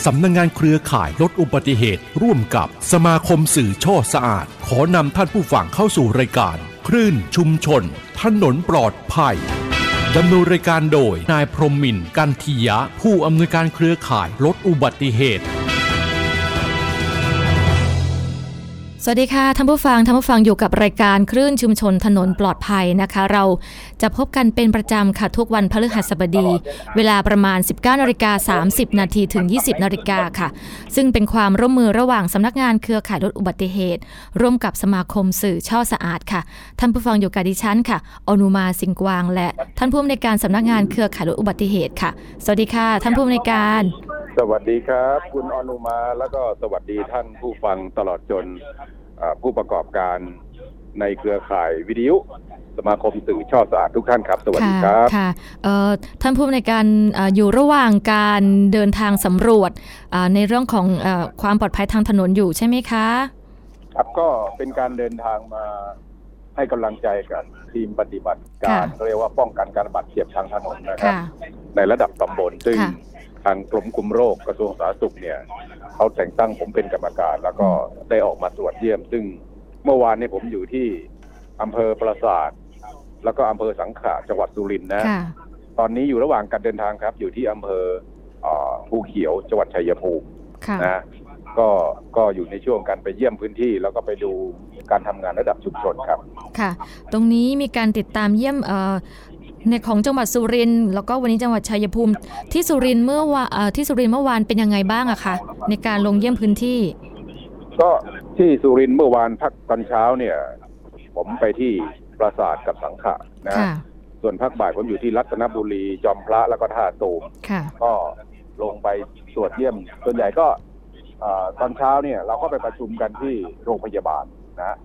สำนักงานเครือข่ายลดอุบัติเหตุร่วมกับสมาคมสื่อช่อสะอาดขอนำท่านผู้ฟังเข้าสู่รายการคลื่นชุมชนถนนปลอดภัยดำเนินรายการโดยนายพรหมินทร์กันทียะผู้อำนวยการเครือข่ายลดอุบัติเหตุสวัสดีค่ะท่านผู้ฟังอยู่กับรายการคลื่นชุมชนถนนปลอดภัยนะคะเราจะพบกันเป็นประจำค่ะทุกวันพฤหัสบดีเวลาประมาณ 19:30 น.ถึง 20:00 น.ค่ะซึ่งเป็นความร่วมมือระหว่างสำนักงานเครือข่ายลดอุบัติเหตุร่วมกับสมาคมสื่อช่อสะอาดค่ะท่านผู้ฟังอยู่กับดิฉันค่ะอนุมาสิงห์กวางและท่านผู้อำนวยการสำนักงานเครือข่ายลดอุบัติเหตุค่ะสวัสดีค่ะท่านผู้อำนวยการสวัสดีครับคุณอนุมาแล้วก็สวัสดีท่านผู้ฟังตลอดจนผู้ประกอบการในเครือข่ายวิทยุสมาคมสื่อช่อสะอาดทุกท่านครับสวัสดีครับค่ะท่านผู้อำนวยการอยู่ระหว่างการเดินทางสำรวจในเรื่องของความปลอดภัยทางถนนอยู่ใช่ไหมคะครับก็เป็นการเดินทางมาให้กำลังใจกับทีมปฏิบัติการเรียกว่าป้องกันการบาดเจ็บทางถนนนะครับในระดับตำบลซึ่งทางกรมคุมโรคกระทรวงสาธารณสุขเนี่ยเขาแต่งตั้งผมเป็นกรรมการแล้วก็ได้ออกมาตรวจเยี่ยมซึ่งเมื่อวานนี้ผมอยู่ที่อำเภอปราสาทแล้วก็อำเภอสังขะจังหวัดสุรินทร์นะตอนนี้อยู่ระหว่างการเดินทางครับอยู่ที่อำเภอภูเขียวจังหวัดชัยภูมินะก็อยู่ในช่วงการไปเยี่ยมพื้นที่แล้วก็ไปดูการทำงานระดับชุมชนครับค่ะตรงนี้มีการติดตามเยี่ยมในของจังหวัดสุรินทร์แล้วก็วันนี้จังหวัดชัยภูมิที่สุรินทร์เมื่อวานเป็นยังไงบ้างอะคะในการลงเยี่ยมพื้นที่ก็ที่สุรินทร์เมื่อวานพักตอนเช้าเนี่ยผมไปที่ปราสาทกับสังขะนะส่วนพักบ่ายผมอยู่ที่รัตนบุรีจอมพระแล้วก็ท่าตูมก็ลงไปตรวจเยี่ยมส่วนใหญ่ก็ตอนเช้าเนี่ยเราก็ไปประชุมกันที่โรงพยาบาลนะ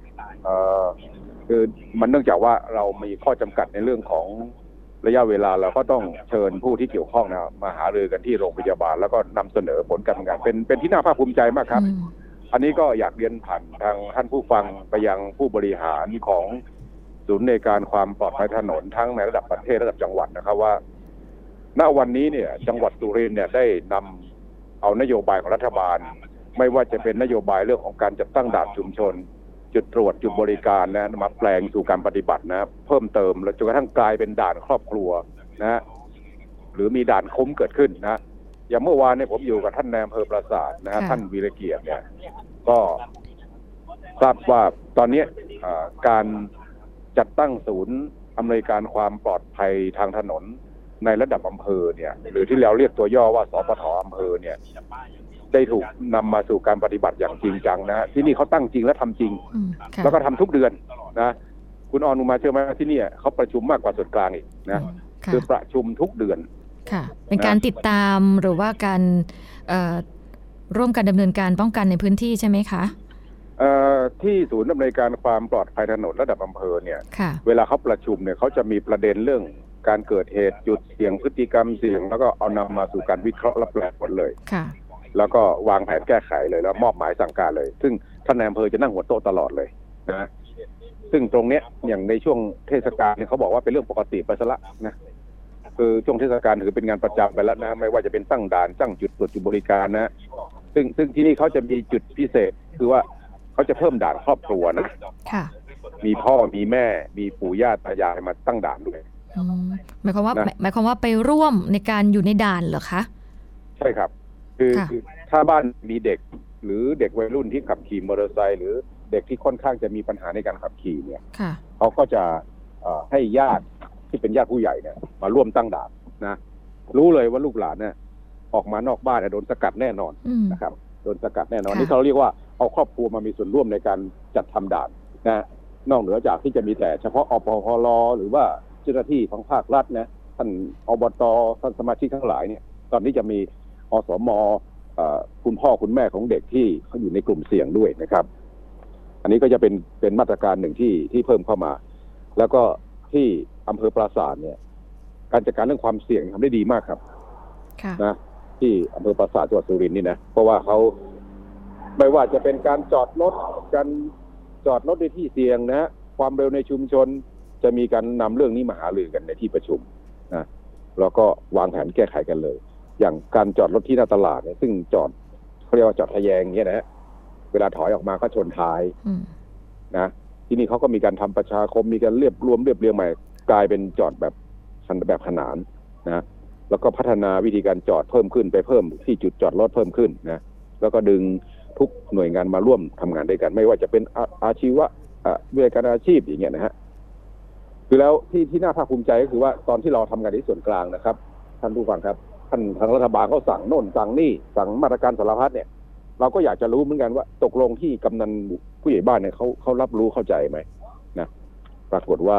คือมันเนื่องจากว่าเรามีข้อจำกัดในเรื่องของระยะเวลาเราก็ต้องเชิญผู้ที่เกี่ยวข้องนะมาหารือกันที่โรงพยาบาลแล้วก็นำเสนอผลการทำงานเป็นที่น่าภาคภูมิใจมากครับอันนี้ก็อยากเรียนผ่านทางท่านผู้ฟังไปยังผู้บริหารของศูนย์ในการความปลอดภัยถนนทั้งในระดับประเทศระดับจังหวัดนะครับว่าณวันนี้เนี่ยจังหวัดสุรินทร์เนี่ยได้นำเอานโยบายของรัฐบาลไม่ว่าจะเป็นนโยบายเรื่องของการจัดตั้งด่านชุมชนจุดตรวจจุดบริการนะมาแปลงสู่การปฏิบัตินะเพิ่มเติมแล้วจนกระทั่งกลายเป็นด่านครอบครัวนะหรือมีด่านคุ้มเกิดขึ้นนะอย่างเมื่อวานเนี่ยผมอยู่กับท่านนายอำเภอปราสาทนะฮะท่านวีรเกียรติเนี่ยก็ทราบว่าตอนนี้การจัดตั้งศูนย์อำนวยการความปลอดภัยทางถนนในระดับอำเภอเนี่ยหรือที่เราเรียกตัวย่อว่าสปท.อำเภอเนี่ยได้ถูกนำมาสู่การปฏิบัติอย่างจริงจังนะที่นี่เขาตั้งจริงและทำจริงแล้วก็ทำทุกเดือนนะคุณอนุมาเชื่อไหมที่นี่เขาประชุมมากกว่าส่วนกลางอีกนะคือประชุมทุกเดือนค่ะเป็นการติดตามหรือว่าการร่วมกันดำเนินการป้องกันในพื้นที่ใช่ไหมคะที่ศูนย์ดำเนินการความปลอดภัยถนนระดับอำเภอเนี่ยเวลาเขาประชุมเนี่ยเขาจะมีประเด็นเรื่องการเกิดเหตุจุดเสี่ยงพฤติกรรมเสี่ยงแล้วก็เอานำมาสู่การวิเคราะห์และแปลผลเลยแล้วก็วางแผนแก้ไขเลยแล้วมอบหมายสั่งการเลยซึ่งท่านนายอำเภอจะนั่งหัวโต๊ะตลอดเลยนะซึ่งตรงเนี้ยอย่างในช่วงเทศกาลเนี่ยเขาบอกว่าเป็นเรื่องปกติไปซะละนะคือช่วงเทศกาลถือเป็นงานประจำไปแล้วนะไม่ว่าจะเป็นตั้งด่านตั้งจุดตรวจจุดบริการนะซึ่งที่นี่เขาจะมีจุดพิเศษคือว่าเขาจะเพิ่มด่านครอบครัวนะมีพ่อมีแม่มีปู่ย่าตายายมาตั้งด่านด้วยหมายความว่าไปร่วมในการอยู่ในด่านเหรอคะใช่ครับคือถ้าบ้านมีเด็กหรือเด็กวัยรุ่นที่ขับขี่มอเตอร์ไซค์หรือเด็กที่ค่อนข้างจะมีปัญหาในการขับขี่เนี่ยเขาก็จะให้ญาติที่เป็นญาติผู้ใหญ่เนี่ยมาร่วมตั้งด่านนะรู้เลยว่าลูกหลานเนี่ยออกมานอกบ้านโดนสกัดแน่นอนนะครับโดนสกัดแน่นอนนี่เขาเรียกว่าเอาครอบครัวมามีส่วนร่วมในการจัดทำด่านนะนอกเหนือจากที่จะมีแต่เฉพาะอปพล.หรือว่าเจ้าหน้าที่ของภาครัฐนะท่านอบต.ท่านสมาชิกทั้งหลายเนี่ยตอนนี้จะมีอสม.คุณพ่อคุณแม่ของเด็กที่เขาอยู่ในกลุ่มเสี่ยงด้วยนะครับอันนี้ก็จะเป็นมาตรการหนึ่งที่เพิ่มเข้ามาแล้วก็ที่อำเภอปราสาทเนี่ยการจัดการเรื่องความเสี่ยงทำได้ดีมากครับนะที่อำเภอปราสาทจังหวัดสุรินทร์นี่นะเพราะว่าเขาไม่ว่าจะเป็นการจอดรถในที่เสี่ยงนะความเร็วในชุมชนจะมีการนำเรื่องนี้มาหารือกันในที่ประชุมนะแล้วก็วางแผนแก้ไขกันเลยอย่างการจอดรถที่หน้าตลาดเนี่ยซึ่งจอดเขาเรียกว่าจอดทะแยงเนี่ยนะฮะเวลาถอยออกมาก็ชนท้ายนะที่นี่เขาก็มีการทำประชาคมมีการเรียบเรียงใหม่กลายเป็นจอดแบบขนานนะแล้วก็พัฒนาวิธีการจอดเพิ่มขึ้นไปเพิ่มที่จุดจอดรถเพิ่มขึ้นนะแล้วก็ดึงทุกหน่วยงานมาร่วมทำงานด้วยกันไม่ว่าจะเป็นอาชีวะวิทยาการอาชีพอย่างเงี้ยนะฮะคือแล้วที่น่าภาคภูมิใจก็คือว่าตอนที่เราทำงานที่ส่วนกลางนะครับท่านผู้ฟังครับท่านทางรัฐบาลเขาสั่งโน่นสั่งนี่สั่งมาตรการสารพัดเนี่ยเราก็อยากจะรู้เหมือนกันว่าตกลงที่กำนันผู้ใหญ่บ้านเนี่ยเขารับรู้เข้าใจไหมนะปรากฏว่า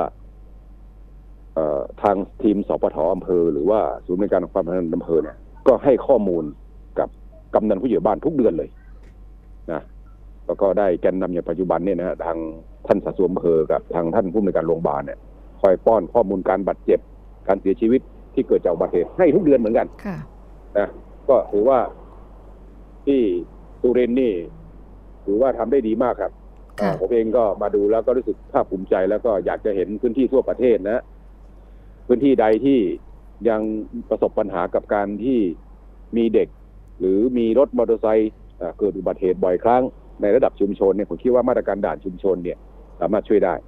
ทางทีมสปท.อำเภอหรือว่าศูนย์ในการความพัฒนาอำเภอเนี่ยก็ให้ข้อมูลกับกำนันผู้ใหญ่บ้านทุกเดือนเลยนะแล้วก็ได้แกนนำอย่างปัจจุบันเนี่ยนะทางท่านสสอำเภอกับทางท่านผู้อำนวยการโรงพยาบาลเนี่ยคอยป้อนข้อมูลการบาดเจ็บการเสียชีวิตที่เกิดจากอุบัติเหตุให้ทุกเดือนเหมือนกันนะก็ถือว่าที่สุรินทร์นี่ถือว่าทำได้ดีมากครับผมเองก็มาดูแล้วก็รู้สึกภาคภูมิใจแล้วก็อยากจะเห็นพื้นที่ทั่วประเทศนะพื้นที่ใดที่ยังประสบปัญหากับการที่มีเด็กหรือมีรถมอเตอร์ไซค์เกิดอุบัติเหตุบ่อยครั้งในระดับชุมชนเนี่ยผมคิดว่ามาตรการด่านชุมชนเนี่ยสามารถช่วยได้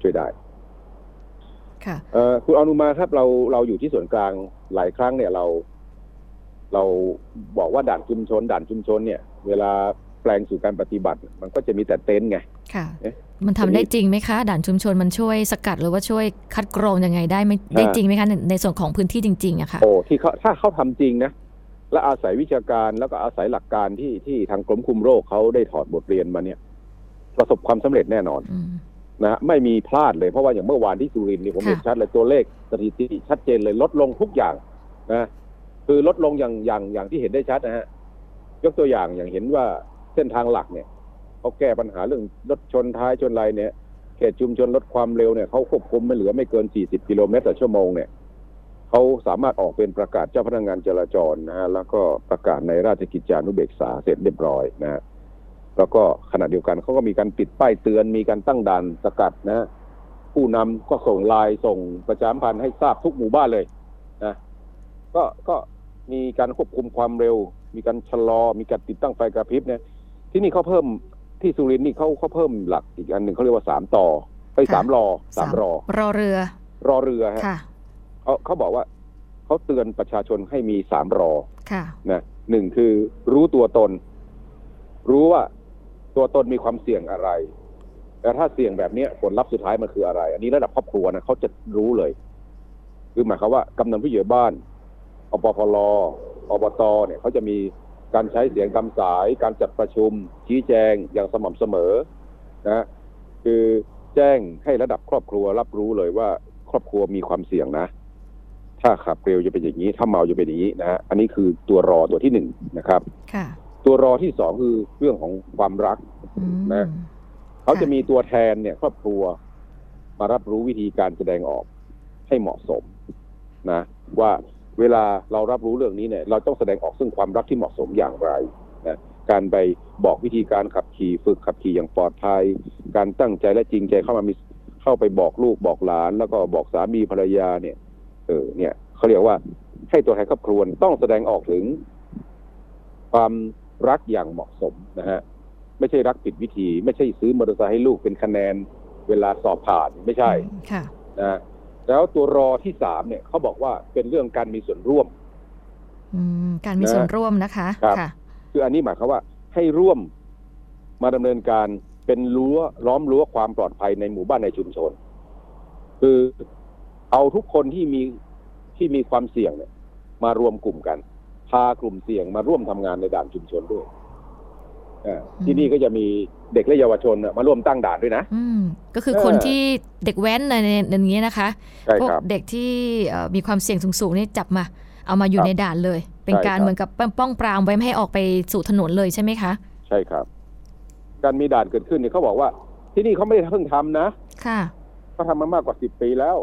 ค่ะคุณอนุมาครับเราอยู่ที่ส่วนกลางหลายครั้งเนี่ยเราบอกว่าด่านชุมชนเนี่ยเวลาแปลงสู่การปฏิบัติมันก็จะมีแต่เต็นท์ไงค่ะมันทำได้จริงไหมคะด่านชุมชนมันช่วยสกัดหรือว่าช่วยคัดกรองยังไงได้จริงไหมคะในส่วนของพื้นที่จริงๆอะค่ะที่ถ้าเขาทำจริงนะและอาศัยวิชาการแล้วก็อาศัยหลักการที่ทางกรมคุมโรคเขาได้ถอดบทเรียนมาเนี่ยประสบความสำเร็จแน่นอนนะไม่มีพลาดเลยเพราะว่าอย่างเมื่อวานที่สุรินทร์นี่ผมเห็นชัดเลยตัวเลขสถิติชัดเจนเลยลดลงทุกอย่างนะคือลดลงอย่างที่เห็นได้ชัดนะฮะยกตัวอย่างเห็นว่าเส้นทางหลักเนี่ยเขาแก้ปัญหาเรื่องรถชนท้ายชนไรเนี่ยเขตชุมชนลดความเร็วเนี่ยเขาควบคุมไม่เหลือไม่เกิน40กิโลเมตรต่อชั่วโมงเนี่ยเขาสามารถออกเป็นประกาศเจ้าพนักงานจราจรนะฮะแล้วก็ประกาศในราชกิจจานุเบกษาเสร็จเรียบร้อยนะฮะแล้วก็ขณะเดียวกันเขาก็มีการปิดป้ายเตือนมีการตั้งด่านสกัดนะฮะผู้นำก็ส่งไลน์ส่งประชาสัมพันธ์ให้ทราบทุกหมู่บ้านเลยนะก็มีการควบคุมความเร็วมีการชะลอมีการติดตั้งไฟกระพริบเนี่ยที่นี่เขาเพิ่มที่สุรินทร์นี่เขาเพิ่มหลักอีกอันหนึ่งเขาเรียกว่า3ต่อไป3รอเรือฮะเขาบอกว่าเขาเตือนประชาชนให้มี3รอนะ1คือรู้ตัวตนรู้ว่าตัวตนมีความเสี่ยงอะไรแต่ถ้าเสี่ยงแบบนี้ผลลัพธ์สุดท้ายมันคืออะไรอันนี้ระดับครอบครัวนะเขาจะรู้เลยคือหมายความว่ากำนันผู้ใหญ่บ้านอปพลอบตเนี่ยเขาจะมีการใช้เสียงตามสายการจัดประชุมชี้แจงอย่างสม่ำเสมอนะคือแจ้งให้ระดับครอบครัวรับรู้เลยว่าครอบครัวมีความเสี่ยงนะถ้าขับเร็วจะเป็นอย่างนี้ถ้าเมาจะเป็นอย่างนี้นะฮะอันนี้คือตัวรอตัวที่1นะครับตัวรอที่2คือเรื่องของความรักนะเขาจะมีตัวแทนเนี่ยครอบครัวมารับรู้วิธีการแสดงออกให้เหมาะสมนะว่าเวลาเรารับรู้เรื่องนี้เนี่ยเราต้องแสดงออกซึ่งความรักที่เหมาะสมอย่างไรนะการไปบอกวิธีการขับขี่ฝึกขับขี่อย่างปลอดภัยการตั้งใจและจริงใจเข้าไปบอกลูกบอกหลานแล้วก็บอกสามีภรรยาเนี่ยเนี่ยเขาเรียกว่าให้ตัวแทนครอบครัวต้องแสดงออกถึงความรักอย่างเหมาะสมนะฮะไม่ใช่รักผิดวิธีไม่ใช่ซื้อมอเตอร์ไซค์ให้ลูกเป็นคะแนนเวลาสอบผ่านไม่ใช่นะแล้วตัวรอที่3เนี่ยเขาบอกว่าเป็นเรื่องการมีส่วนร่วมการมีส่วนร่วมนะคะค่ะคืออันนี้หมายความว่าให้ร่วมมาดำเนินการเป็นล้อมรั้วความปลอดภัยในหมู่บ้านในชุมชนคือเอาทุกคนที่มีความเสี่ยงเนี่ยมารวมกลุ่มกันพากลุ่มเสี่ยงมาร่วมทำงานในด่านชุมชนด้วยที่นี่ก็จะมีเด็กและเยาวชนมาร่วมตั้งด่านด้วยนะก็คือคนที่เด็กแว้นในอย่างนี้นะคะพวกเด็กที่มีความเสี่ยงสูงๆนี่จับมาเอามาอยู่ในด่านเลยเป็นการเหมือนกับป้องปรามไว้ไม่ให้ออกไปสู่ถนนเลยใช่ไหมคะใช่ครับการมีด่านเกิดขึ้นเนี่ยเขาบอกว่าที่นี่เขาไม่ได้เพิ่งทำนะค่ะเขาทำมามากกว่า10 ปีแล้ว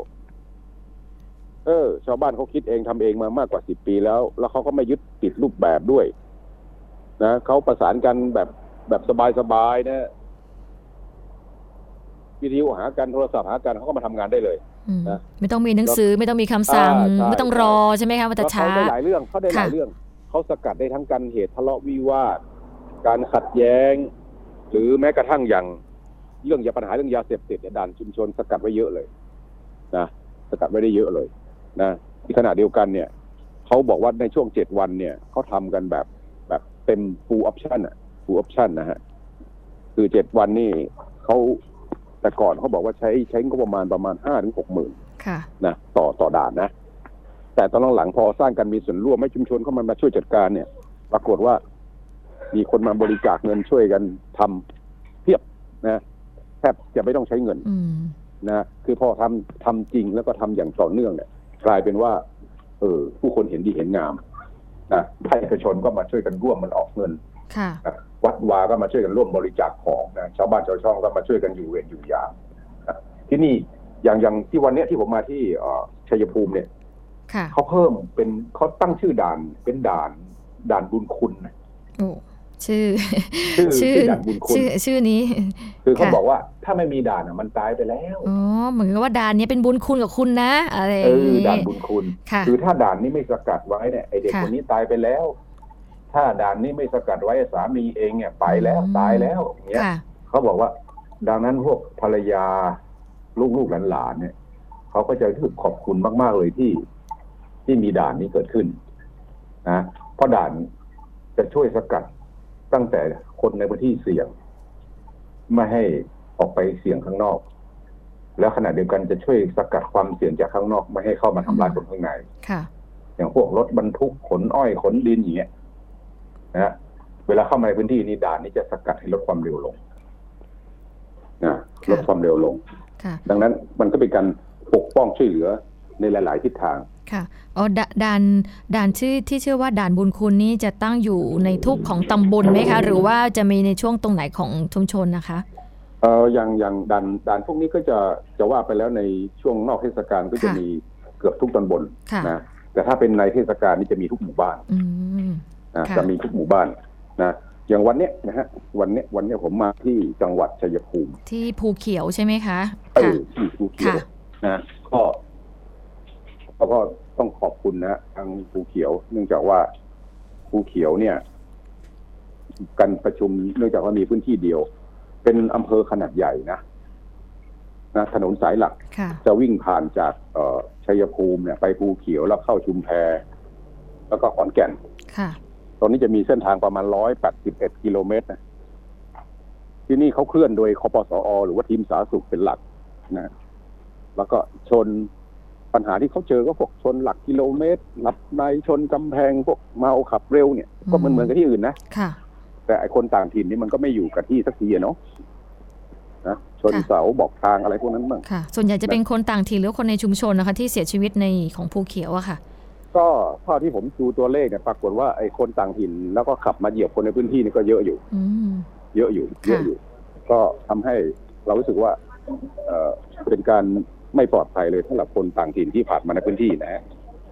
ชาวบ้านเขาคิดเองทำเองมามากกว่า10 ปีแล้วเขาก็ไม่ยึดติดรูปแบบด้วยนะเขาประสานกันแบบสบายๆนะวิทยุหากันโทรศัพท์หากันเขาก็มาทำงานได้เลยนะไม่ต้องมีหนังสือไม่ต้องมีคำสั่งไม่ต้องรอใช่ไหมคะว่าจะช้าเขาได้หลายเรื่องเขาสกัดได้ทั้งการเหตุทะเลาะวิวาทการขัดแย้งหรือแม้กระทั่งอย่างเรื่องปัญหาเรื่องยาเสพติดเนี่ยด่านชุมชนสกัดไว้เยอะเลยนะสกัดไว้ได้เยอะเลยนะที่ขณะเดียวกันเนี่ยเขาบอกว่าในช่วง7 วันเนี่ยเขาทำกันแบบเต็ม full option อ่ะ full option นะฮะคือ7 วันนี่เขาแต่ก่อนเขาบอกว่าใช้งบประมาณ5-6 หมื่นนะต่อด่านนะแต่ตอนหลังพอสร้างกันมีส่วนร่วมให้ชุมชนเข้ามาช่วยจัดการเนี่ยปรากฏว่ามีคนมาบริจาคเงินช่วยกันทำเพียบนะแทบจะไม่ต้องใช้เงินนะคือพอทำจริงแล้วก็ทำอย่างต่อเนื่องเนี่ยกลายเป็นว่าผู้คนเห็นดีเห็นงามนะภาคเอกชนก็มาช่วยกันร่วมมันออกเงินวัดวาก็มาช่วยกันร่วมบริจาคของนะชาวบ้านชาวช่องก็มาช่วยกันอยู่เวรอยู่ยามที่นี่อย่างที่วันนี้ที่ผมมาที่ชัยภูมิเนี่ยเขาเพิ่มเป็นเขาตั้งชื่อด่านเป็นด่านบุญคุณนะชื่อด่านบุญคุณชื่อนี้คือเขาบอกว่าถ้าไม่มีด่านมันตายไปแล้วเหมือนกับว่าด่านนี้เป็นบุญคุณกับคุณนะอะไรด่านบุญคุณคือถ้าด่านนี้ไม่สกัดไว้เนี่ยไอเด็กคนนี้ตายไปแล้วถ้าด่านนี้ไม่สกัดไว้สามีเองเนี่ยไปแล้วตายแล้วอย่างเงี้ยเขาบอกว่าดังนั้นพวกภรรยาลูกหลานเนี่ยเขาก็จะรู้สึกขอบคุณมากๆเลยที่มีด่านนี้เกิดขึ้นนะเพราะด่านจะช่วยสกัดตั้งแต่คนในพื้นที่เสี่ยงไม่ให้ออกไปเสี่ยงข้างนอกแล้วขณะเดียวกันจะช่วยสกัดความเสี่ยงจากข้างนอกไม่ให้เข้ามาทำร้ายคนข้างในอย่างพวกรถบรรทุกขนอ้อยขนดินอย่างเงี้ยนะเวลาเข้ามาในพื้นที่นี้ด่านนี้จะสกัดให้ลดความเร็วลงนะลดความเร็วลงดังนั้นมันก็เป็นการปกป้องช่วยเหลือในหลายๆทิศทางค่ะด่านที่ชื่อว่าด่านบุญคุณนี้จะตั้งอยู่ในทุกของตำบลไหมคะหรือว่าจะมีในช่วงตรงไหนของชุมชนนะคะอย่างด่านพวกนี้ก็จะว่าไปแล้วในช่วงนอกเทศกาลก็จะมีเกือบทุกตำบลนะแต่ถ้าเป็นในเทศกาลนี่จะมีทุกหมู่บ้านจะมีทุกหมู่บ้านนะอย่างวันนี้นะฮะวันนี้ผมมาที่จังหวัดชัยภูมิที่ภูเขียวใช่ไหมคะที่ภูเขียวนะก็ต้องขอบคุณนะทางภูเขียวเนื่องจากว่าภูเขียวเนี่ยการประชุมเนื่องจากว่ามีพื้นที่เดียวเป็นอำเภอขนาดใหญ่นะถนนสายหลักจะวิ่งผ่านจากชัยภูมิเนี่ยไปภูเขียวแล้วเข้าชุมแพแล้วก็ขอนแก่นตอนนี้จะมีเส้นทางประมาณ181 กิโลเมตรนะที่นี่เขาเคลื่อนโดยคปสอ.หรือว่าทีมสาธารณสุขเป็นหลักนะแล้วก็ชนปัญหาที่เขาเจอก็พวกชนหลักกิโลเมตรหลับในชนกำแพงพวกเมาขับเร็วเนี่ยก็เหมือนกับที่อื่นนะแต่ไอคนต่างถิ่นนี่มันก็ไม่อยู่กับที่สักทีเนาะนะชนเสาบอกทางอะไรพวกนั้นบ้างค่ะส่วนใหญ่จะเป็นคนต่างถิ่นหรือคนในชุมชนนะคะที่เสียชีวิตในของภูเขียวอะค่ะก็เท่าที่ผมดูตัวเลขเนี่ยปรากฏว่าไอคนต่างถิ่นแล้วก็ขับมาเหยียบคนในพื้นที่นี่ก็เยอะอยู่ก็ทำให้เรารู้สึกว่าเป็นการไม่ปลอดภัยเลยสำหรับคนต่างถิ่นที่ผ่านมาในพื้นที่นะ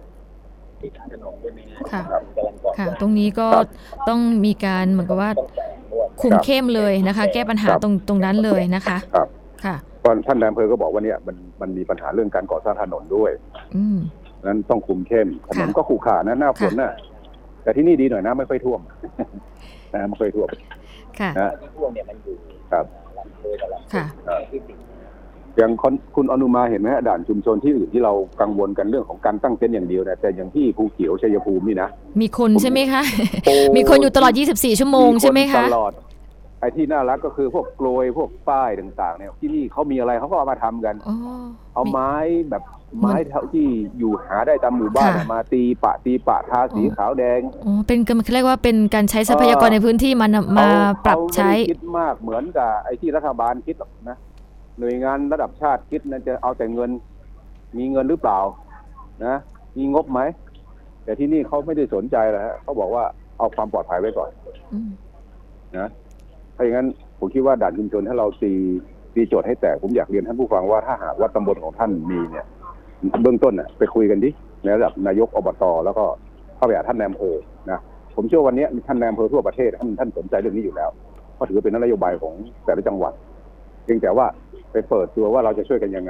ค่ะตรงนี้ก็ต้องมีการเหมือนกับว่าคุมเข้มเลยนะคะแก้ปัญหาตรงนั้นเลยนะคะครับค่ะท่านนายอำเภอก็บอกว่าเนี่ยมันมีปัญหาเรื่องการก่อสร้างถนนด้วยนั้นต้องคุมเข้มถนนก็ขรุขระนะหน้าฝนน่ะแต่ที่นี่ดีหน่อยนะไม่ค่อยท่วมนะไม่ค่อยท่วมค่ะนะท่วมเนี่ยมันอยู่ครับค่ะอย่างคุณอนุมาเห็นไหมฮะด่านชุมชนที่อื่นที่เรากังวลกันเรื่องของการตั้งเต็นท์อย่างเดียวนะแต่อย่างที่ภูเขียวชัยภูมินี่นะมีคนใช่ไหมคะมีคนอยู่ตลอด24 ชั่วโมงใช่ไหมคะตลอดไอ้ที่น่ารักก็คือพวกกลวยพวกป้ายต่างๆเนี่ยที่นี่เขามีอะไรเขาก็เอามาทำกันเอาไม้แบบไม้ที่อยู่หาได้ตามหมู่บ้านมาตีปะทาสีขาวแดงเป็นเรียกว่าเป็นการใช้ทรัพยากรในพื้นที่มาปรับใช้คิดมากเหมือนกับไอ้ที่รัฐบาลคิดหรอกนะหน่วยงานระดับชาติคิดนั่นจะเอาแต่เงินมีเงินหรือเปล่านะมีงบไหมแต่ที่นี่เขาไม่ได้สนใจแล้วฮะเขาบอกว่าเอาความปลอดภัยไว้ก่อนนะถ้าอย่างนั้นผมคิดว่าด่านชุมชนถ้าเราตีโจทย์ให้แตกผมอยากเรียนท่านผู้ฟังว่าถ้าหากว่าตำบลของท่านมีเนี่ยเบื้องต้นไปคุยกันดิในระดับนายกอบตแล้วก็เข้าไปหาท่านนายอำเภอนะผมเชื่อวันนี้ท่านนายอำเภอทั่วประเทศท่านสนใจเรื่องนี้อยู่แล้วเพราะถือเป็นนโยบายของแต่ละจังหวัดเพียงแต่ว่าไปเปิดตัวว่าเราจะช่วยกันยังไง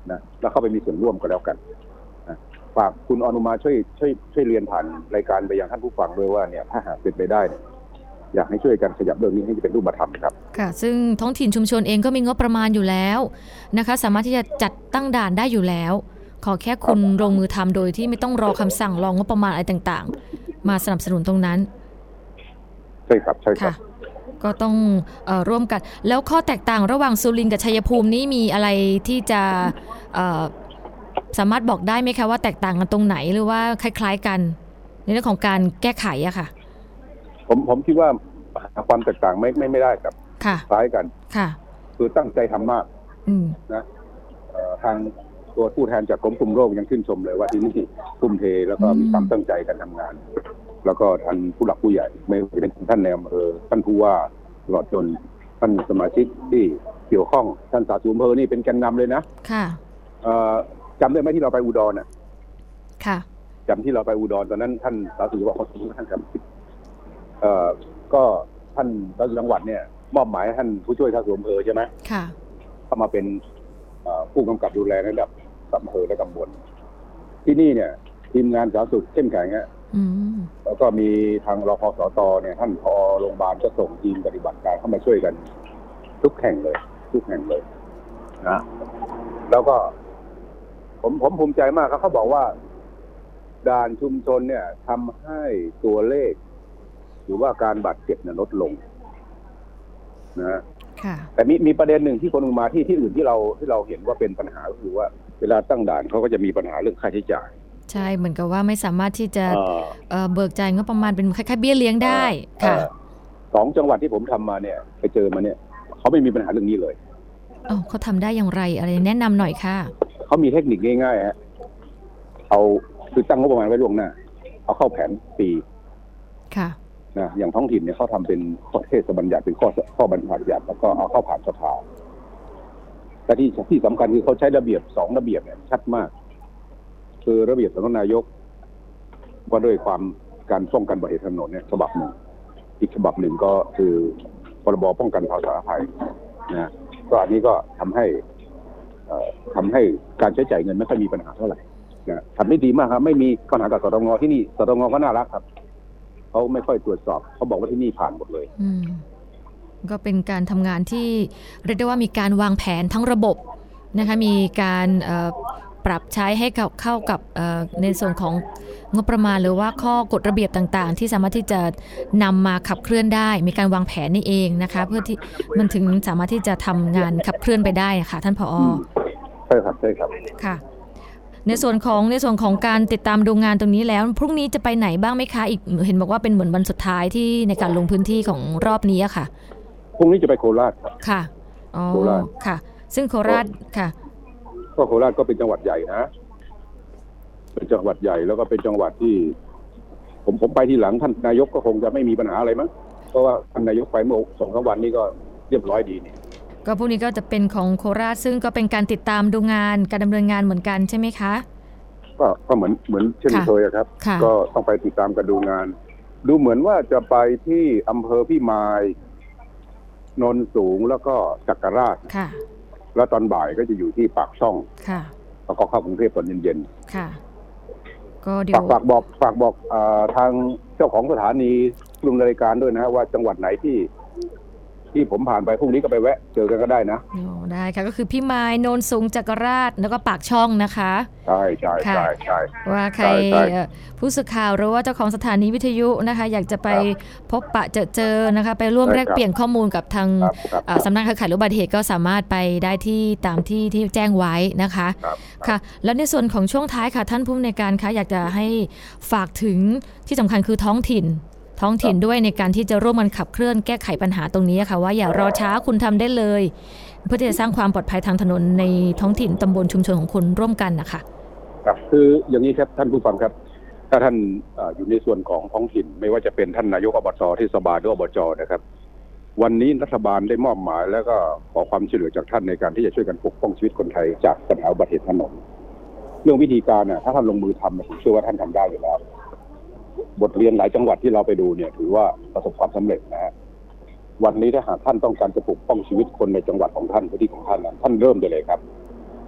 นะแล้วเข้าไปมีส่วนร่วมกันแล้วกันนะฝากคุณอนุมาช่วยเรียนผ่านรายการไปยังท่านผู้ฟังด้วยว่าเนี่ยถ้าหากเป็นไปได้เนี่ยอยากให้ช่วยกันขยับเรื่องนี้ให้เป็นรูปธรรมครับค่ะซึ่งท้องถิ่นชุมชนเองก็มีงบประมาณอยู่แล้วนะคะสามารถที่จะจัดตั้งด่านได้อยู่แล้วขอแค่คุณลงมือทำโดยที่ไม่ต้องรอคำสั่งรองงบประมาณอะไรต่างๆมาสนับสนุนตรงนั้นใช่ครับก็ต้องร่วมกันแล้วข้อแตกต่างระหว่างสุรินทร์กับชัยภูมินี้มีอะไรที่จะสามารถบอกได้ไหมคะว่าแตกต่างกันตรงไหนหรือว่าคล้ายๆกันในเรื่องของการแก้ไขอะค่ะผมคิดว่าความแตกต่างไม่ได้ครับคล้ายกันค่ะคือตั้งใจทำมากนะทางตัวผู้แทนจากกรมคุมโรคยังชื่นชมเลยว่าที่นี่ทุ่มเทแล้วก็มีความตั้งใจการทำงานแล้วก็ท่านผู้หลักผู้ใหญ่ไม่ว่าจะเป็นท่านในอำเภอท่านผู้ว่าตลอดจนท่านสมาชิกที่เกี่ยวข้องท่านสาธารณสุขอำเภอนี่เป็นแกนนำเลยนะค่ะจำได้ไหมที่เราไปอุดรน่ะค่ะจำที่เราไปอุดรตอนนั้นท่านสาธารณสุขเขาท่านครับก็ท่านสาธารณสุขจังหวัดเนี่ยมอบหมายให้ท่านผู้ช่วยสาธารณสุขอำเภอใช่ไหมค่ะเข้ามาเป็นผู้กำกับดูแลในระดับอำเภอและตำบลที่นี่เนี่ยทีมงานสาธารณสุขเข้มแข็งแล้วก็มีทางรพสตเนี่ยท่านผอ.โรงพยาบาลก็ส่งทีมปฏิบัติการเข้ามาช่วยกันทุกแห่งเลยนะแล้วก็ผมภูมิใจมากเขาบอกว่าด่านชุมชนเนี่ยทำให้ตัวเลขหรือว่าการบาดเจ็บเนี่ยลดลงนะแต่มีประเด็นหนึ่งที่คนมาที่อื่นที่เราเห็นว่าเป็นปัญหาก็คือว่าเวลาตั้งด่านเขาก็จะมีปัญหาเรื่องค่าใช้จ่ายใช่เหมือนกับว่าไม่สามารถที่จะเบิกจ่ายงบประมาณเป็นคล้ายๆเบี้ยเลี้ยงได้ค่ะ 2 จังหวัดที่ผมทำมาเนี่ยไปเจอมาเนี่ยเขาไม่มีปัญหาเรื่องนี้เลยเขาทำได้อย่างไรอะไรแนะนำหน่อยค่ะเขามีเทคนิคง่ายๆฮะเอาคือตั้งงบประมาณไว้ล่วงหน้าเอาเข้าแผนปีค่ะนะอย่างท้องถิ่นเนี่ยเขาทำเป็นข้อเทศบัญญัติเป็นข้อบัญญัติแล้วก็เอาเข้าผ่านสภาแต่ที่สำคัญคือเขาใช้ระเบียบ2 ระเบียบเนี่ยชัดมากคือระเบียบสำนักนายกว่าด้วยความการป้องกันอุบัติเหตุถนนเนี่ยฉบับหนึ่งอีกฉบับหนึ่งก็คือพรบป้องกันภาวะภัยนะก็อันนี้ก็ทำให้การใช้จ่ายเงินไม่ค่อยมีปัญหาเท่าไหร่นะทำได้ดีมากครับไม่มีปัญหากับสตงที่นี่สตงก็น่ารักครับเขาไม่ค่อยตรวจสอบเขาบอกว่าที่นี่ผ่านหมดเลยก็เป็นการทำงานที่เรียกได้ว่ามีการวางแผนทั้งระบบนะคะมีการปรับใช้ให้เข้ากับในส่วนของงบประมาณหรือว่าข้อกฎระเบียบต่างๆที่สามารถที่จะนำมาขับเคลื่อนได้มีการวางแผนนี่เองนะคะเพื่อที่มันถึงสามารถที่จะทำงานขับเคลื่อนไปได้ค่ะท่านผอ. ใช่ครับค่ะในส่วนของการติดตามดูงานตรงนี้แล้วพรุ่งนี้จะไปไหนบ้างไหมคะอีกเห็นบอกว่าเป็นเหมือนวันสุดท้ายที่ในการลงพื้นที่ของรอบนี้ค่ะพรุ่งนี้จะไปโคราชครับค่ะโคราชค่ะซึ่งโคราชค่ะก็โคราชก็เป็นจังหวัดใหญ่นะเป็นจังหวัดใหญ่แล้วก็เป็นจังหวัดที่ผมไปที่หลังท่านนายกก็คงจะไม่มีปัญหาอะไรมั้งเพราะว่าท่านนายกไปเมื่อ2-3 วันนี้ก็เรียบร้อยดีนี่ก็พวกนี้ก็จะเป็นของโคราชซึ่งก็เป็นการติดตามดูงานการดำเนินงานเหมือนกันใช่ไหมคะก็เหมือนเช่นเคยครับก็ต้องไปติดตามกันดูงานดูเหมือนว่าจะไปที่อำเภอพิมายโนนสูงแล้วก็จักรราชแล้วตอนบ่ายก็จะอยู่ที่ปากช่องแล้วก็เข้ากรุงเทพตอนเย็นๆค่ะก็เดี๋ยวฝากบอกทางเจ้าของสถานีลุงรายการด้วยนะว่าจังหวัดไหนที่ผมผ่านไปพรุ่งนี้ก็ไปแวะเจอกันก็ได้นะได้ค่ะก็คือพิมายโนนสูงจักรราชแล้วก็ปากช่องนะคะใช่ว่าใครผู้สื่อข่าวหรือว่าเจ้าของสถานีวิทยุนะคะอยากจะไปพบปะเจอนะคะไปร่วมแลกเปลี่ยนข้อมูลกับทางสำนักข่าวอุบัติเหตุก็สามารถไปได้ที่ตามที่แจ้งไว้นะคะค่ะแล้วในส่วนของช่วงท้ายค่ะท่านผู้อำนวยการคะอยากจะให้ฝากถึงที่สำคัญคือท้องถิ่นด้วยในการที่จะร่วมกันขับเคลื่อนแก้ไขปัญหาตรงนี้ค่ะว่าอย่ารอช้าคุณทำได้เลยเพื่อที่จะสร้างความปลอดภัยทางถนนในท้องถิ่นตำบลชุมชนของคุณร่วมกันนะคะครับคืออย่างนี้ครับท่านผู้ฟังครับถ้าท่านอยู่ในส่วนของท้องถิ่นไม่ว่าจะเป็นท่านนายกอบจ.เทศบาลหรืออบจ.นะครับวันนี้รัฐบาลได้มอบหมายแล้วก็ขอความช่วยเหลือจากท่านในการที่จะช่วยกันปกป้องชีวิตคนไทยจากปัญหาอุบัติเหตุถนนเรื่องวิธีการถ้าท่านลงมือทำผมเชื่อว่าท่านทำได้อยู่แล้วบทเรียนหลายจังหวัดที่เราไปดูเนี่ยถือว่าประสบความสำเร็จนะฮะวันนี้ถ้าหากท่านต้องการจะปกป้องชีวิตคนในจังหวัดของท่านพื้นที่ของท่านท่านเริ่มได้เลยครับ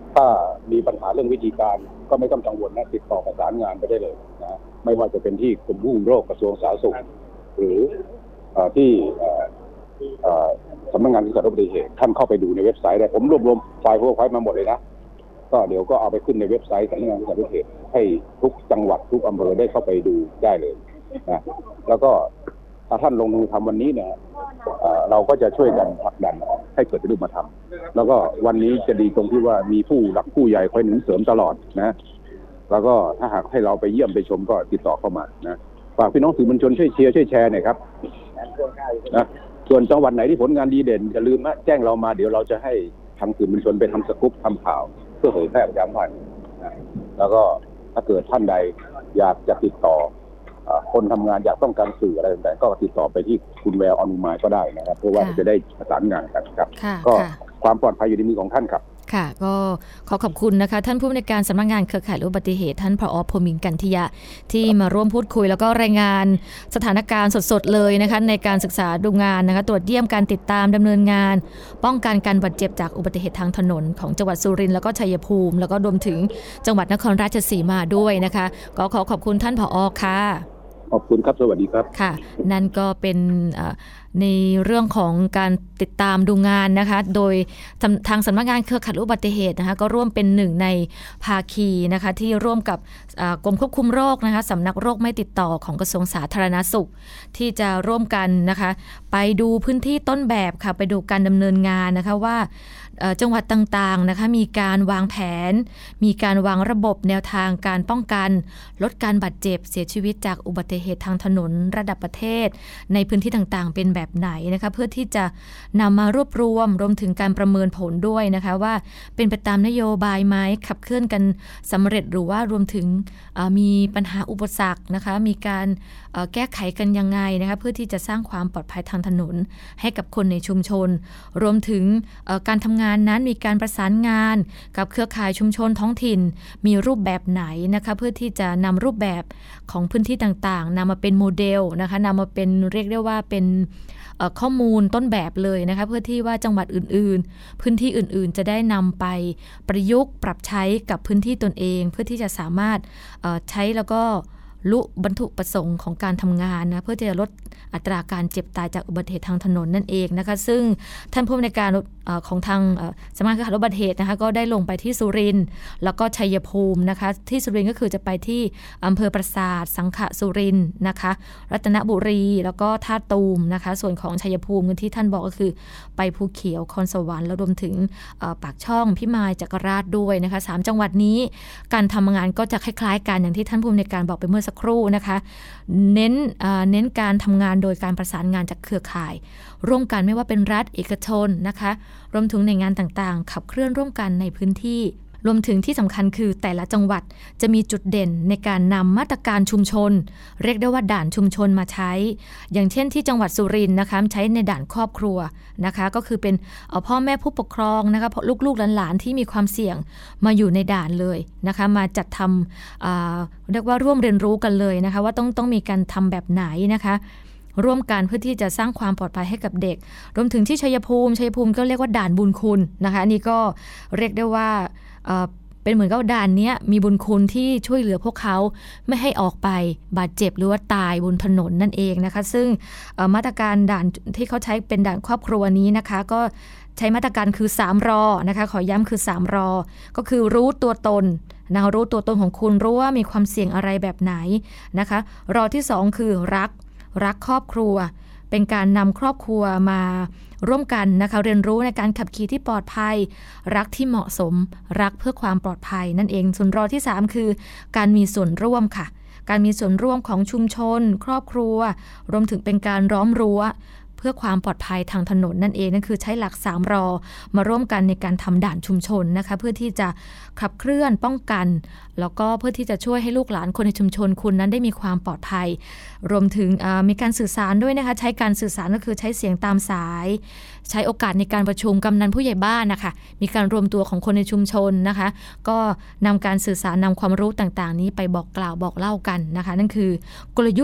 ถ้ามีปัญหาเรื่องวิธีการก็ไม่ต้องกังวลนะติดต่อประสานงานไปได้เลยนะไม่ว่าจะเป็นที่กรมควบคุมโรคกระทรวงสาธารณสุขหรือที่สำนักงานที่เกิดอุบัติเหตุท่านเข้าไปดูในเว็บไซต์ได้ผมรวบรวมไฟล์พวกไฟล์มาหมดเลยนะก็เดี๋ยวก็เอาไปขึ้นในเว็บไซต์สำนักงานที่เกิดอุบัติเหตุให้ทุกจังหวัดทุกอำเภอได้เข้าไปดูได้เลยนะแล้วก็ถ้าท่านลงมือทำวันนี้เนี่ยเราก็จะช่วยกันผลักดันให้เกิดเป็นรูปธรรมแล้วก็วันนี้จะดีตรงที่ว่ามีผู้หลักผู้ใหญ่คอยหนุนเสริมตลอดนะแล้วก็ถ้าหากให้เราไปเยี่ยมไปชมก็ติดต่อเข้ามานะฝากพี่น้องสื่อมวลชนช่วยเชียร์ช่วยแชร์หน่อยครับนะส่วนจังหวัดไหนที่ผลงานดีเด่นอย่าลืมนะแจ้งเรามาเดี๋ยวเราจะให้ทางสื่อมวลชนไปทำสกู๊ปทำข่าวเพื่อเผยแพร่ประชาสัมพันธ์นะแล้วก็ถ้าเกิดท่านใดอยากจะติดต่อคนทำงานอยากต้องการสื่ออะไรต่างๆก็ติดต่อไปที่คุณแววอนุมายก็ได้นะครับเพื่อว่าจะได้ประสานงานกันครับก็ความปลอดภัยอยู่ในมือของท่านครับค่ะก็ขอบคุณนะคะท่านผู้อำนวยการสำนักงานเครือข่ายอุบัติเหตุท่านผอ.พรหมินทร์กันทิยะที่มาร่วมพูดคุยแล้วก็รายงานสถานการณ์สดๆเลยนะคะในการศึกษาดูงานนะคะตรวจเยี่ยมการติดตามดำเนินงานป้องกันการบาดเจ็บจากอุบัติเหตุทางถนนของจังหวัดสุรินทร์แล้วก็ชัยภูมิแล้วก็รวมถึงจังหวัดนครราชสีมาด้วยนะคะก็ขอบคุณท่านผอ.ค่ะขอบคุณครับสวัสดีครับค่ะนั่นก็เป็นในเรื่องของการติดตามดูงานนะคะโดยทางสำนักงานเครือข่ายอุบัติเหตุนะคะก็ร่วมเป็นหนึ่งในภาคีนะคะที่ร่วมกับกรมควบคุมโรคนะคะสำนักโรคไม่ติดต่อของกระทรวงสาธารณสุขที่จะร่วมกันนะคะไปดูพื้นที่ต้นแบบค่ะไปดูการดำเนินงานนะคะว่าจังหวัดต่างๆนะคะมีการวางแผนมีการวางระบบแนวทางการป้องกันลดการบาดเจ็บเสียชีวิตจากอุบัติเหตุทางถนนระดับประเทศในพื้นที่ต่างๆเป็นแบบไหนนะคะเพื่อที่จะนำมารวบรวมถึงการประเมินผลด้วยนะคะว่าเป็นไปตามนโยบายไหมขับเคลื่อนกันสำเร็จหรือว่ารวมถึงมีปัญหาอุปสรรคนะคะมีการแก้ไขกันยังไงนะคะเพื่อที่จะสร้างความปลอดภัยทางถนนให้กับคนในชุมชนรวมถึงการทำงานนั้นมีการประสานงานกับเครือข่ายชุมชนท้องถิ่นมีรูปแบบไหนนะคะเพื่อที่จะนำรูปแบบของพื้นที่ต่างๆนำมาเป็นโมเดลนะคะนำมาเป็นเรียกได้ว่าเป็นข้อมูลต้นแบบเลยนะคะเพื่อที่ว่าจังหวัดอื่นๆพื้นที่อื่นๆจะได้นำไปประยุกต์ปรับใช้กับพื้นที่ตนเองเพื่อที่จะสามารถใช้แล้วก็บรรทุประสงค์ของการทำงานนะเพื่อจะลดอัตราการเจ็บตายจากอุบัติเหตุทางถนนนั่นเองนะคะซึ่งท่านผู้อำนวยการของทางสำนักงานเครือข่ายอุบัติเหตุนะคะก็ได้ลงไปที่สุรินทร์แล้วก็ชัยภูมินะคะที่สุรินทร์ก็คือจะไปที่อำเภอปราสาทสังขสุรินทร์นะคะรัตนบุรีแล้วก็ท่าตูมนะคะส่วนของชัยภูมิที่ท่านบอกก็คือไปภูเขียวคอนสวรรค์แล้วรวมถึงปากช่องพิมายจักรราชด้วยนะคะ3จังหวัดนี้การทำงานก็จะคล้ายๆกันอย่างที่ท่านผู้อำนวยการบอกไปเมื่อสักครู่นะคะเน้นการทำงานโดยการประสานงานจากเครือข่ายร่วมกันไม่ว่าเป็นรัฐเอกชนนะคะรวมถึงในงานต่างๆขับเคลื่อนร่วมกันในพื้นที่รวมถึงที่สำคัญคือแต่ละจังหวัดจะมีจุดเด่นในการนำมาตรการชุมชนเรียกได้ว่าด่านชุมชนมาใช้อย่างเช่นที่จังหวัดสุรินทร์นะคะใช้ในด่านครอบครัวนะคะก็คือเป็นพ่อแม่ผู้ปกครองนะคะลูกๆหลานๆที่มีความเสี่ยงมาอยู่ในด่านเลยนะคะมาจัดทำเรียกว่าร่วมเรียนรู้กันเลยนะคะว่าต้องมีการทำแบบไหนนะคะร่วมกันเพื่อที่จะสร้างความปลอดภัยให้กับเด็กรวมถึงที่ชัยภูมิก็เรียกว่าด่านบุญคุณนะคะนี่ก็เรียกได้ว่าเป็นเหมือนกับด่านนี้มีบุญคุณที่ช่วยเหลือพวกเขาไม่ให้ออกไปบาดเจ็บหรือว่าตายบนถนนนั่นเองนะคะซึ่งมาตรการด่านที่เขาใช้เป็นด่านครอบครัวนี้นะคะก็ใช้มาตรการคือ3รอนะคะขอย้ำคือ3รอก็คือรู้ตัวตนนะคะรู้ตัวตนของคุณรู้ว่ามีความเสี่ยงอะไรแบบไหนนะคะรอที่2คือรักครอบครัวเป็นการนำครอบครัวมาร่วมกันนะคะเรียนรู้ในการขับขี่ที่ปลอดภัยรักที่เหมาะสมรักเพื่อความปลอดภัยนั่นเองส่วนรอที่3คือการมีส่วนร่วมค่ะการมีส่วนร่วมของชุมชนครอบครัวรวมถึงเป็นการล้อมรั้วเพื่อความปลอดภัยทางถนนนั่นเองนั่นคือใช้หลัก3รอมาร่วมกันในการทำด่านชุมชนนะคะเพื่อที่จะขับเคลื่อนป้องกันแล้วก็เพื่อที่จะช่วยให้ลูกหลานคนในชุมชนคุณนั้นได้มีความปลอดภัยรวมถึงมีการสื่อสารด้วยนะคะใช้การสื่อสารก็คือใช้เสียงตามสายใช้โอกาสในการประชุมกำนันผู้ใหญ่บ้านนะคะมีการรวมตัวของคนในชุมชนนะคะก็นำการสื่อสารนำความรู้ต่างๆนี้ไปบอกกล่าวบอกเล่ากันนะคะนั่นคือกลยุทธ์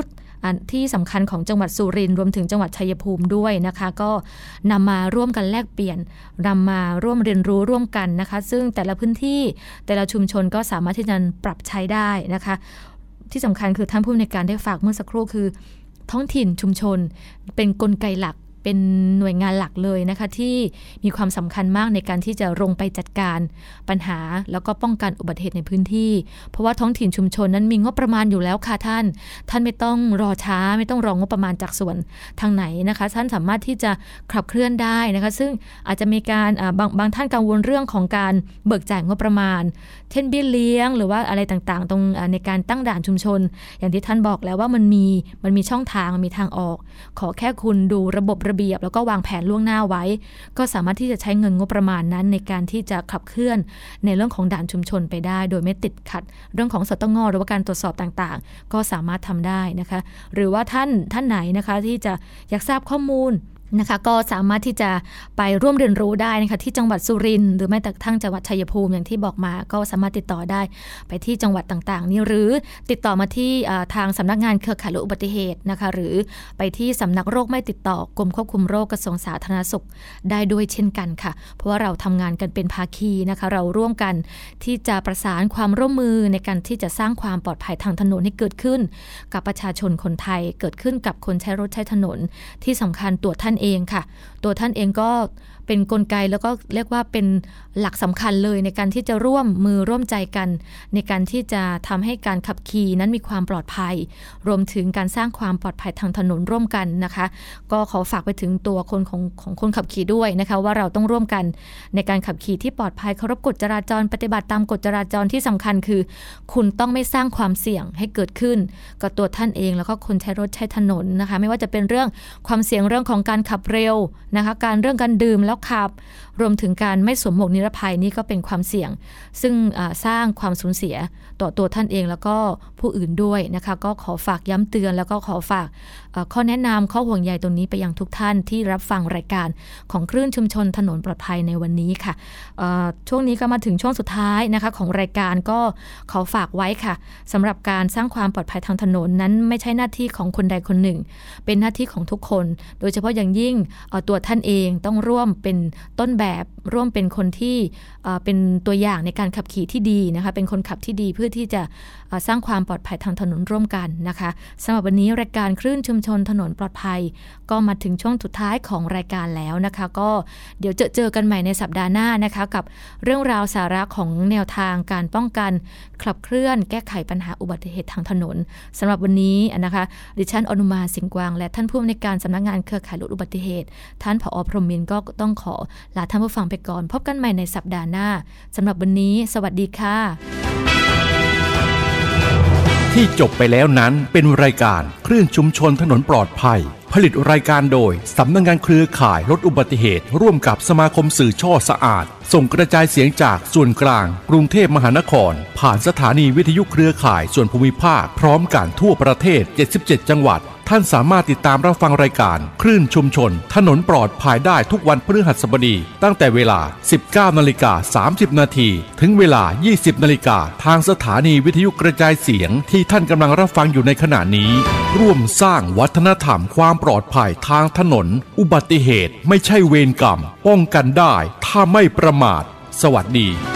ที่สำคัญของจังหวัดสุรินทร์รวมถึงจังหวัดชัยภูมิด้วยนะคะก็นำมาร่วมกันแลกเปลี่ยนนำมาร่วมเรียนรู้ร่วมกันนะคะซึ่งแต่ละพื้นที่แต่ละชุมชนก็สามารถที่จะปรับใช้ได้นะคะที่สำคัญคือท่านผู้อำนวยการได้ฝากเมื่อสักครู่คือท้องถิ่นชุมชนเป็นกลไกหลักเป็นหน่วยงานหลักเลยนะคะที่มีความสำคัญมากในการที่จะลงไปจัดการปัญหาแล้วก็ป้องกันอุบัติเหตุในพื้นที่เพราะว่าท้องถิ่นชุมชนนั้นมีงบประมาณอยู่แล้วค่ะท่านไม่ต้องรอช้าไม่ต้องรองบประมาณจากส่วนทางไหนนะคะท่านสามารถที่จะขับเคลื่อนได้นะคะซึ่งอาจจะมีการบางท่านกังวลเรื่องของการเบิกจ่ายงบประมาณเช่นเบี้ยเลี้ยงหรือว่าอะไรต่างๆตรงในการตั้งด่านชุมชนอย่างที่ท่านบอกแล้วว่ามันมีช่องทางมีทางออกขอแค่คุณดูระบบระเบียบแล้วก็วางแผนล่วงหน้าไว้ก็สามารถที่จะใช้เงินงบประมาณนั้นในการที่จะขับเคลื่อนในเรื่องของด่านชุมชนไปได้โดยไม่ติดขัดเรื่องของสตง.หรือว่าการตรวจสอบต่างๆก็สามารถทำได้นะคะหรือว่าท่านไหนนะคะที่จะอยากทราบข้อมูลนะคะก็สามารถที่จะไปร่วมเรียนรู้ได้นะคะที่จังหวัดสุรินทร์หรือแม้แต่ทั้งจังหวัดชัยภูมิอย่างที่บอกมาก็สามารถติดต่อได้ไปที่จังหวัดต่างๆนี้หรือติดต่อมาที่ทางสำนักงานเครือข่ายลดอุบัติเหตุนะคะหรือไปที่สำนักโรคไม่ติดต่อกรมควบคุมโรคกระทรวงสาธารณสุขได้ด้วยเช่นกันค่ะเพราะว่าเราทำงานกันเป็นภาคีนะคะเราร่วมกันที่จะประสานความร่วมมือในการที่จะสร้างความปลอดภัยทางถนนให้เกิดขึ้นกับประชาชนคนไทยเกิดขึ้นกับคนใช้รถใช้ถนนที่สำคัญตัวท่านเองค่ะตัวท่านเองก็เป็นกลไกแล้วก็เรียกว่าเป็นหลักสำคัญเลยในการที่จะร่วมมือร่วมใจกันในการที่จะทำให้การขับขี่นั้นมีความปลอดภัยรวมถึงการสร้างความปลอดภัยทางถนนร่วมกันนะคะก็ขอฝากไปถึงตัวคนของคนขับขี่ด้วยนะคะว่าเราต้องร่วมกันในการขับขี่ที่ปลอดภัยเคารพกฎจราจรปฏิบัติตามกฎจราจรที่สำคัญคือคุณต้องไม่สร้างความเสี่ยงให้เกิดขึ้นกับตัวท่านเองแล้วก็คนใช้รถใช้ถนนนะคะไม่ว่าจะเป็นเรื่องความเสี่ยงเรื่องของการขับเร็วนะคะเรื่องการดื่มแล้วขับรวมถึงการไม่สวมหมวกนิรภัยนี่ก็เป็นความเสี่ยงซึ่งสร้างความสูญเสียต่อตัวท่านเองแล้วก็ผู้อื่นด้วยนะคะก็ขอฝากย้ำเตือนแล้วก็ขอฝากข้อแนะนำข้อห่วงใยตรงนี้ไปยังทุกท่านที่รับฟังรายการของคลื่นชุมชนถนนปลอดภัยในวันนี้ค่ะช่วงนี้ก็มาถึงช่วงสุดท้ายนะคะของรายการก็ขอฝากไว้ค่ะสำหรับการสร้างความปลอดภัยทางถนนนั้นไม่ใช่หน้าที่ของคนใดคนหนึ่งเป็นหน้าที่ของทุกคนโดยเฉพาะอย่างยิ่งตัวท่านเองต้องร่วมเป็นต้นแบบร่วมเป็นคนที่เป็นตัวอย่างในการขับขี่ที่ดีนะคะเป็นคนขับที่ดีเพื่อที่จะสร้างความปลอดภัยทางถนนร่วมกันนะคะสำหรับวันนี้รายการคลื่นชุมชนถนนปลอดภัยก็มาถึงช่วงสุดท้ายของรายการแล้วนะคะก็เดี๋ยวเจอกันใหม่ในสัปดาห์หน้านะคะกับเรื่องราวสาระของแนวทางการป้องกันขับเคลื่อนแก้ไขปัญหาอุบัติเหตุทางถนนสำหรับวันนี้นะคะดิฉันอนุมาสิงห์กวางและท่านผู้อำนวยการสำนักงานเครือข่ายลดอุบัติเหตุท่านผอ.พรหมินทร์ก็ต้องขอลาท่านผู้ฟังไปก่อนพบกันใหม่ในสัปดาห์หน้าสำหรับวันนี้สวัสดีค่ะที่จบไปแล้วนั้นเป็นรายการคลื่นชุมชนถนนปลอดภัยผลิตรายการโดยสำนักงานเครือข่ายลดอุบัติเหตุร่วมกับสมาคมสื่อช่อสะอาดส่งกระจายเสียงจากส่วนกลางกรุงเทพมหานครผ่านสถานีวิทยุเครือข่ายส่วนภูมิภาคพร้อมกันทั่วประเทศ77จังหวัดท่านสามารถติดตามรับฟังรายการคลื่นชุมชนถนนปลอดภัยได้ทุกวันพฤหัสบดีตั้งแต่เวลา 19:30 น.ถึงเวลา 20:00 น.ทางสถานีวิทยุกระจายเสียงที่ท่านกำลังรับฟังอยู่ในขณะนี้ร่วมสร้างวัฒนธรรมความปลอดภัยทางถนนอุบัติเหตุไม่ใช่เวรกรรมป้องกันได้ถ้าไม่ประมาทสวัสดี